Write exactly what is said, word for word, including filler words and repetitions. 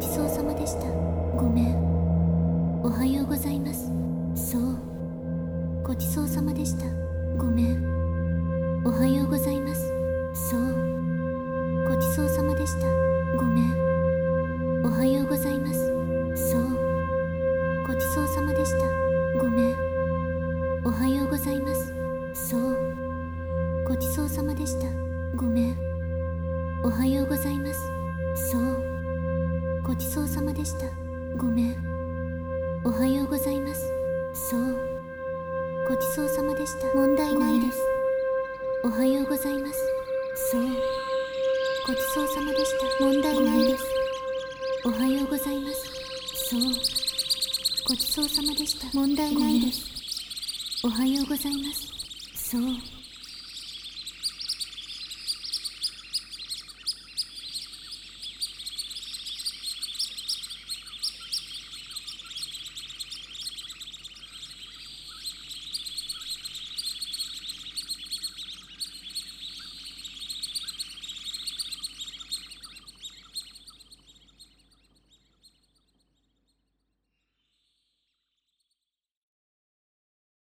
ちそうさまでした。ごめん。おはようございます。そう。ごちそうさまでした。ごめん。おはようございます。そう。ごちそうさまでした。ごめん。おはようございます。そう。ごちそうさまでした。ごめん。おはようございます。そう。ごちそうさまでした。ごめん。おはようございます。そう。ごちそうさまでした。ごめん。おはようございます。そう。ごちそうさまでした。問題ないです。おはようございます。そう。ごちそうさまでした。問題ないです。おはようございます。そう。ごちそうさまでした。問題ないです。おはようございます。そう。